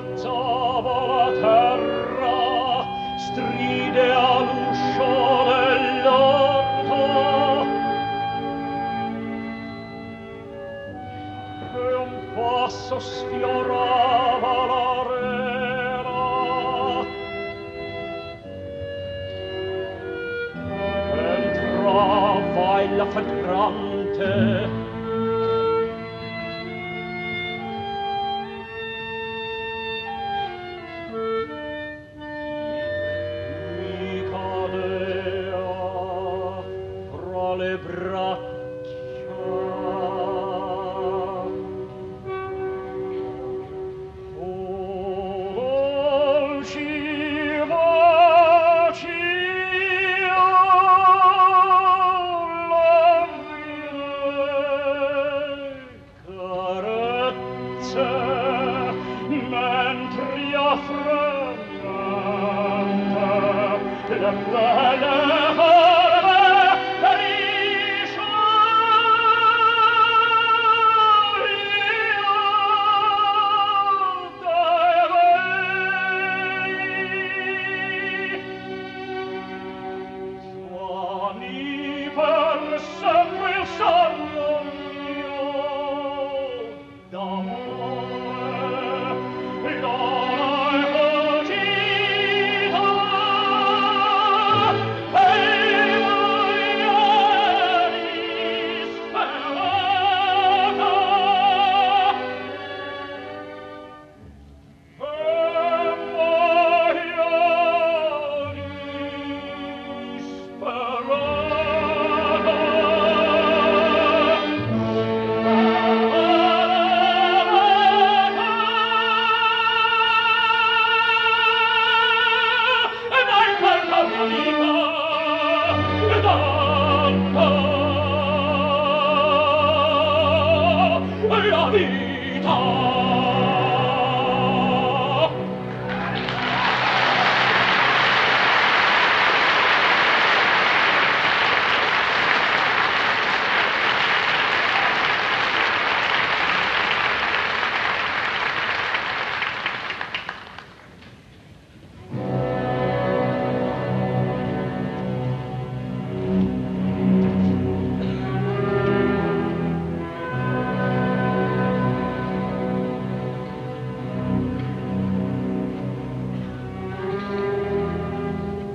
alzava la terra, stride all'uscio dell'orto, e un passo sfiorava l'arena. Entrava il fedrante, mi cadea fra le braccia, usciva carezze, mentre io fremmente le belle forme suoni per sempre il sogno mio d'amore, l'ora è fuggita e ieri sperata, la vita